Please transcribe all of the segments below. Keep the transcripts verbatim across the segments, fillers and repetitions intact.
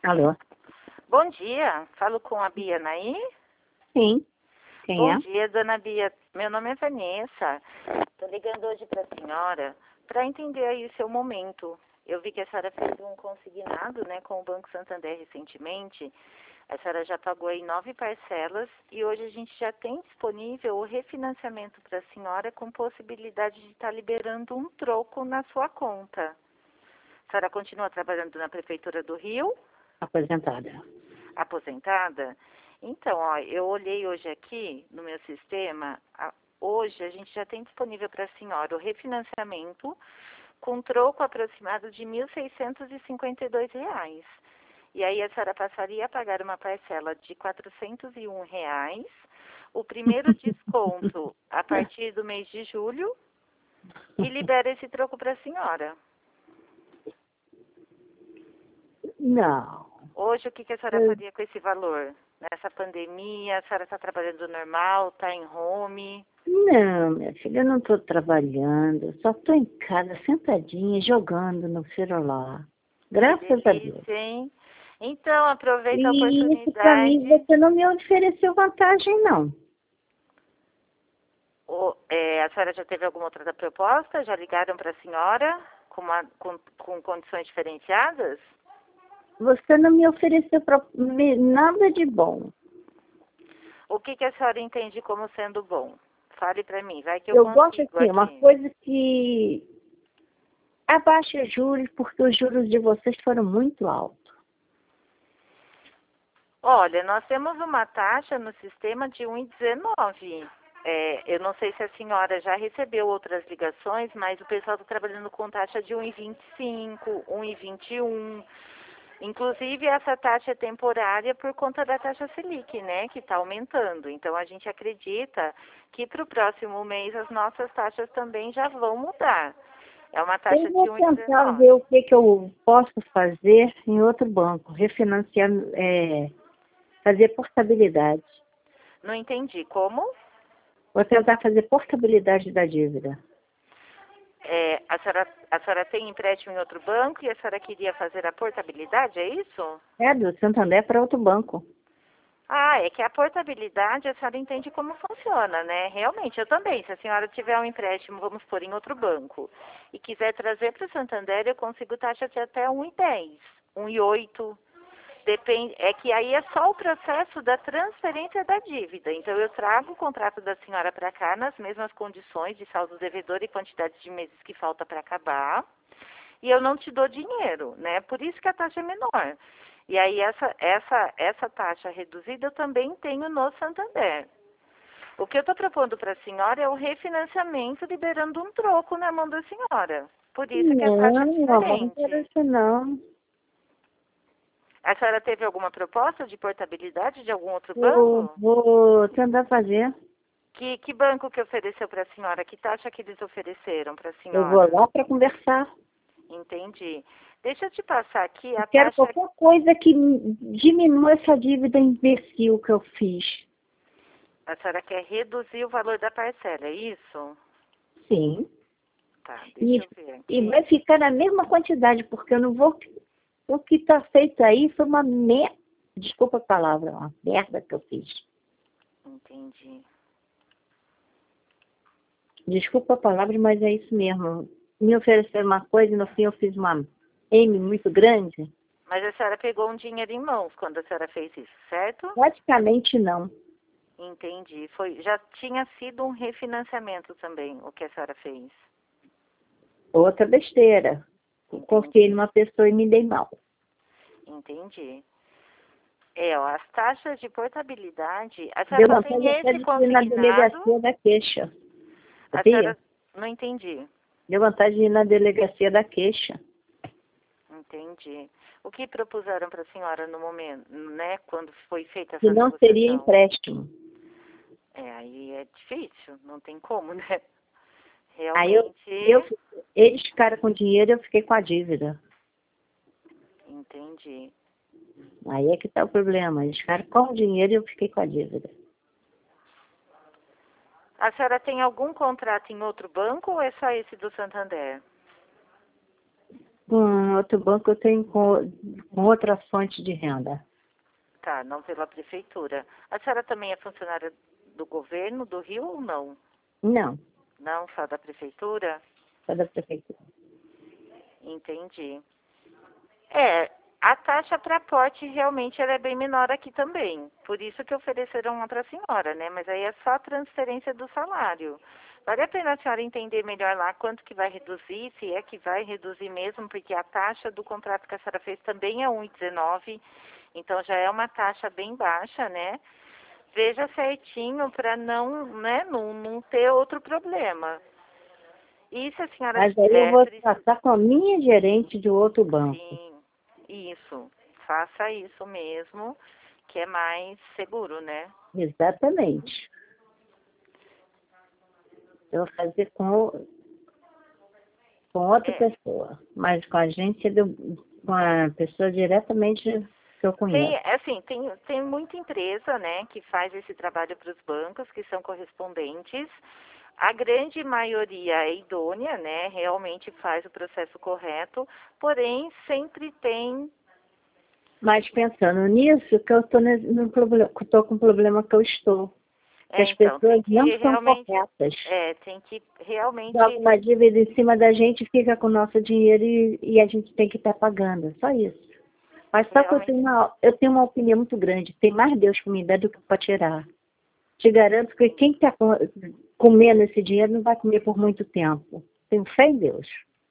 Alô? Bom dia, falo com a Bia Naí? Sim. Quem Bom é? dia, dona Bia. Meu nome é Vanessa. Estou ligando hoje para a senhora para entender aí o seu momento. Eu vi que a senhora fez um consignado, né, com o Banco Santander recentemente. A senhora já pagou aí nove parcelas e hoje a gente já tem disponível o refinanciamento para a senhora com possibilidade de estar liberando um troco na sua conta. A senhora continua trabalhando na Prefeitura do Rio? Aposentada. Aposentada? Então, ó, eu olhei hoje aqui no meu sistema, a, hoje a gente já tem disponível para a senhora o refinanciamento com troco aproximado de mil seiscentos e cinquenta e dois reais. E aí a senhora passaria a pagar uma parcela de quatrocentos e um reais, o primeiro desconto a partir do mês de julho e libera esse troco para a senhora. Não. Hoje, o que, que a senhora Eu- faria com esse valor? Nessa pandemia, a senhora está trabalhando normal, está em home? Não, minha filha, eu não estou trabalhando. Eu só estou em casa, sentadinha, jogando no celular. Que Graças a Deus. delícia, hein? Então, aproveita a E isso para mim, oportunidade. você não me ofereceu vantagem, não. O- é, a senhora já teve alguma outra proposta? Já ligaram para a senhora com, uma- com- com condições diferenciadas? Você não me ofereceu pro- me- nada de bom. O que, que a senhora entende como sendo bom? Fale para mim, vai que eu Eu gosto, consigo assim, uma aqui. coisa que abaixa juros, porque os juros de vocês foram muito altos. Olha, nós temos uma taxa no sistema de um vírgula dezenove. É, eu não sei se a senhora já recebeu outras ligações, mas o pessoal está trabalhando com taxa de um vírgula vinte e cinco, um vírgula vinte e um. Inclusive, essa taxa é temporária por conta da taxa Selic, né, que está aumentando. Então, a gente acredita que para o próximo mês as nossas taxas também já vão mudar. É uma taxa Eu vou de um vírgula tentar ver o dezenove. que, que eu posso fazer em outro banco, refinanciar, é, fazer portabilidade. Não entendi. Como? Vou tentar fazer portabilidade da dívida. É, a, senhora, a senhora tem empréstimo em outro banco e a senhora queria fazer a portabilidade, é isso? É, do Santander para outro banco. Ah, é que a portabilidade a senhora entende como funciona, né? Realmente, eu também. Se a senhora tiver um empréstimo, vamos pôr em outro banco, e quiser trazer para o Santander, eu consigo taxa de até um vírgula dez, um vírgula oito. Depende, é que aí é só o processo da transferência da dívida. Então, eu trago o contrato da senhora para cá nas mesmas condições de saldo devedor e quantidade de meses que falta para acabar. E eu não te dou dinheiro, né? Por isso que a taxa é menor. E aí, essa, essa, essa taxa reduzida eu também tenho no Santander. O que eu estou propondo para a senhora é o refinanciamento liberando um troco na mão da senhora. Por isso que a taxa é Não, mamãe, não quero diferente. isso não. A senhora teve alguma proposta de portabilidade de algum outro Eu banco? vou tentar fazer. Que, que banco que ofereceu para a senhora? Que taxa que eles ofereceram para a Eu vou senhora? lá para conversar. Entendi. Deixa eu te passar aqui Eu a quero taxa. qualquer coisa que diminua essa dívida imbecil que eu fiz. A senhora quer reduzir o valor da parcela, é isso? Sim. Tá, E, deixa eu ver e aqui. vai ficar na mesma quantidade, porque eu não vou. O que está feito aí foi uma merda. Desculpa a palavra, uma merda que eu fiz. Entendi. Desculpa a palavra, mas é isso mesmo. Me ofereceram uma coisa e no fim eu fiz uma M muito grande. Mas a senhora pegou um dinheiro em mãos quando a senhora fez isso, certo? Praticamente não. Entendi. Foi, já tinha sido um refinanciamento também, o que a senhora fez. Outra besteira. Confiei Entendi. numa pessoa e me dei mal. Entendi. É, ó, as taxas de portabilidade, a Deu senhora não vontade tem até esse de ir na consignado, delegacia da queixa. a Sabia? senhora não entendi. Deu vontade de ir na delegacia da queixa. Entendi. O que propuseram para a senhora no momento, né, quando foi feita Que essa não seria negociação? empréstimo. É, aí é difícil, não tem como, né? Aí eu, Realmente, eu, eles ficaram com dinheiro e eu fiquei com a dívida. entendi. Aí é que está o problema. Eles ficaram com o dinheiro e eu fiquei com a dívida. A senhora tem algum contrato em outro banco ou é só esse do Santander? Com outro banco eu tenho com, com outra fonte de renda. Tá, não pela prefeitura. A senhora também é funcionária do governo do Rio ou não? Não, Não, só da prefeitura? só da prefeitura. Entendi. É, a taxa para aporte realmente ela é bem menor aqui também. Por isso que ofereceram uma para a senhora, né? Mas aí é só a transferência do salário. Vale a pena a senhora entender melhor lá quanto que vai reduzir, se é que vai reduzir mesmo, porque a taxa do contrato que a senhora fez também é um vírgula dezenove, então já é uma taxa bem baixa, né? Veja certinho para não, né, não, não ter outro problema. E se a senhora Mas aí eu é, vou precisa... tratar com a minha gerente de outro banco. Sim, isso. Faça isso mesmo, que é mais seguro, né? Exatamente. Eu vou fazer com, com outra É, pessoa, mas com a agência, do, com a pessoa diretamente que eu tem, conheço. assim, tem, tem muita empresa, né, que faz esse trabalho para os bancos, que são correspondentes. A grande maioria é idônea, né, realmente faz o processo correto, porém sempre tem... Mas pensando nisso, que eu estou no problema, tô com o problema que eu estou. Que É, as então, tem pessoas não que são realmente... corretas. É, tem que Joga realmente... uma dívida em cima da gente, fica com o nosso dinheiro e, e a gente tem que estar pagando. Só isso. Mas só que eu Realmente... tenho, uma, eu tenho uma opinião muito grande. Tem mais Deus para me dar do que para tirar. Te garanto que quem está comendo esse dinheiro não vai comer por muito tempo. Tenho fé em Deus.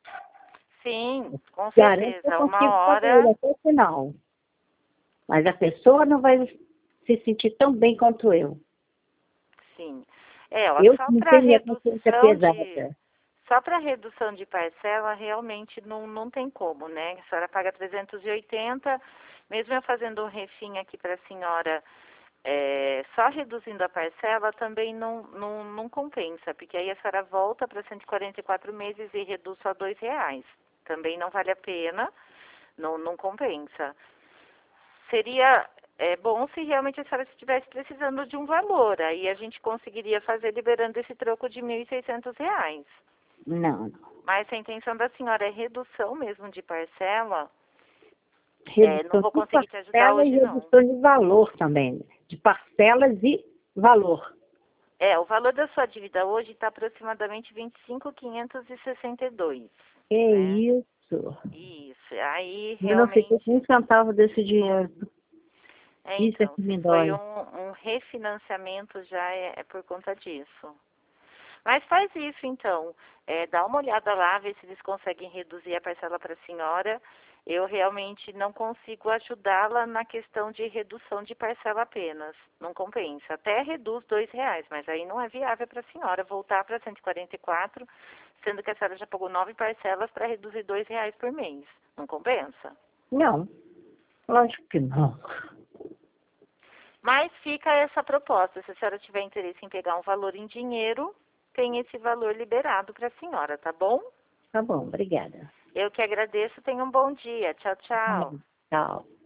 Sim, com Garanto que eu certeza. Uma consigo pagar ele hora... até o final. Mas a pessoa não vai se sentir tão bem quanto eu. Sim. É, ó, Eu só não para tenho minha consciência redução de... pesada. Só para redução de parcela, realmente não, não tem como, né? A senhora paga trezentos e oitenta, mesmo eu fazendo um refim aqui para a senhora, é, só reduzindo a parcela também não, não, não compensa, porque aí a senhora volta para cento e quarenta e quatro meses e reduz só dois reais. Também não vale a pena, não, não compensa. Seria é, bom se realmente a senhora estivesse precisando de um valor, aí a gente conseguiria fazer liberando esse troco de mil e seiscentos reais. Não, não. Mas se a intenção da senhora é redução mesmo de parcela, é, não Redução vou de conseguir te ajudar parcela e hoje, não. redução de valor também. De parcelas e valor. É, o valor da sua dívida hoje está aproximadamente vinte e cinco mil quinhentos e sessenta e dois, Que né? isso? Isso, aí Eu não fiquei com realmente... um centavo desse dinheiro. É, Isso é então, que se me foi dói. um, um refinanciamento já é, é por conta disso. Mas faz isso então, é, dá uma olhada lá, vê se eles conseguem reduzir a parcela para a senhora. Eu realmente não consigo ajudá-la na questão de redução de parcela apenas, não compensa. Até reduz dois reais, mas aí não é viável para a senhora voltar para cento e quarenta e quatro, sendo que a senhora já pagou nove parcelas para reduzir dois reais por mês. Não compensa. Não, lógico que não. Mas fica essa proposta, se a senhora tiver interesse em pegar um valor em dinheiro, tem esse valor liberado para a senhora, tá bom? Tá bom, obrigada. Eu que agradeço. Tenha um bom dia. Tchau, tchau. Tchau.